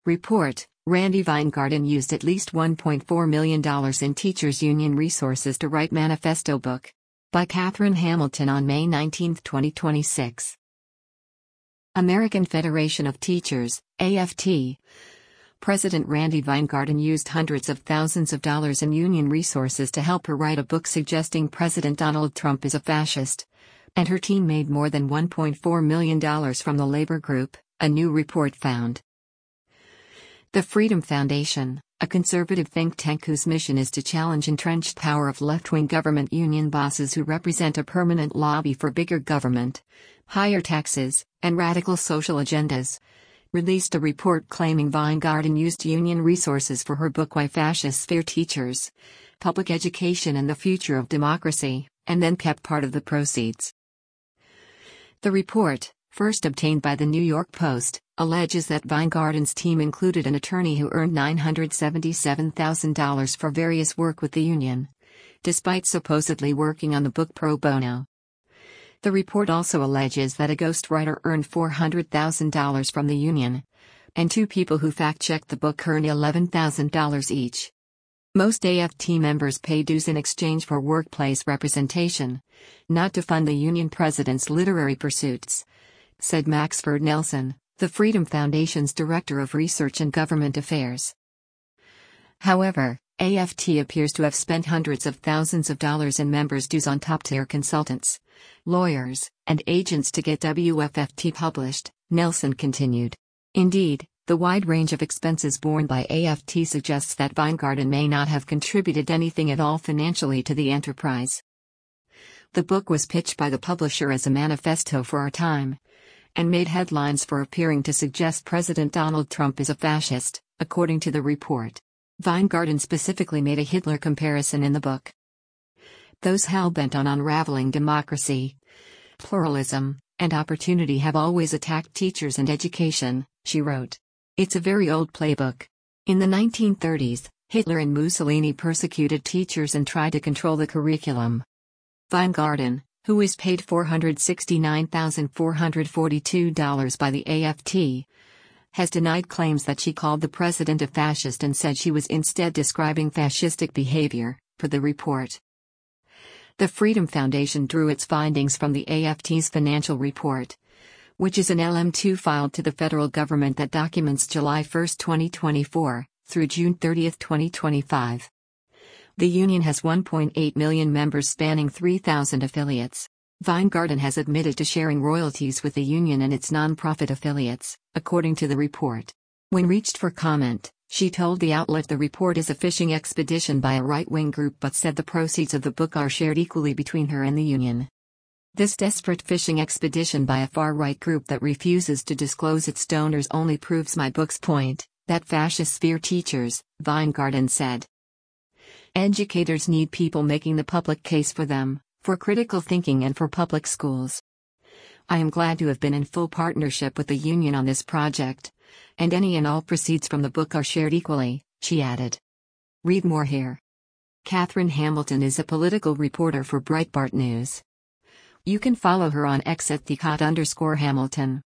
Report: Randi Weingarten used at least $1.4 million in teachers' union resources to write manifesto book. By Catherine Hamilton on May 19, 2026. American Federation of Teachers, AFT. President Randi Weingarten used hundreds of thousands of dollars in union resources to help her write a book suggesting President Donald Trump is a fascist. And her team made more than $1.4 million from the labor group, a new report found. The Freedom Foundation, a conservative think tank whose mission is to challenge entrenched power of left-wing government union bosses who represent a permanent lobby for bigger government, higher taxes, and radical social agendas, released a report claiming Weingarten used union resources for her book Why Fascists Fear Teachers, Public Education and the Future of Democracy, and then kept part of the proceeds. The report, first obtained by the New York Post, alleges that Weingarten's team included an attorney who earned $977,000 for various work with the union, despite supposedly working on the book pro bono. The report also alleges that a ghostwriter earned $400,000 from the union, and two people who fact-checked the book earned $11,000 each. Most AFT members pay dues in exchange for workplace representation, not to fund the union president's literary pursuits, said Maxford Nelson, the Freedom Foundation's Director of Research and Government Affairs. However, AFT appears to have spent hundreds of thousands of dollars in members' dues on top-tier consultants, lawyers, and agents to get WFFT published, Nelson continued. Indeed, the wide range of expenses borne by AFT suggests that Weingarten may not have contributed anything at all financially to the enterprise. The book was pitched by the publisher as a manifesto for our time, and made headlines for appearing to suggest President Donald Trump is a fascist, according to the report. Weingarten specifically made a Hitler comparison in the book. Those hell-bent on unraveling democracy, pluralism, and opportunity have always attacked teachers and education, she wrote. It's a very old playbook. In the 1930s, Hitler and Mussolini persecuted teachers and tried to control the curriculum. Weingarten, who is paid $469,442 by the AFT, has denied claims that she called the president a fascist and said she was instead describing fascistic behavior, per the report. The Freedom Foundation drew its findings from the AFT's financial report, which is an LM2 filed to the federal government that documents July 1, 2024, through June 30, 2025. The union has 1.8 million members spanning 3,000 affiliates. Weingarten has admitted to sharing royalties with the union and its nonprofit affiliates, according to the report. When reached for comment, she told the outlet the report is a fishing expedition by a right-wing group but said the proceeds of the book are shared equally between her and the union. This desperate fishing expedition by a far-right group that refuses to disclose its donors only proves my book's point, that fascists fear teachers, Weingarten said. Educators need people making the public case for them, for critical thinking and for public schools. I am glad to have been in full partnership with the union on this project, and any and all proceeds from the book are shared equally, she added. Read more here. Catherine Hamilton is a political reporter for Breitbart News. You can follow her on X at @Hamilton.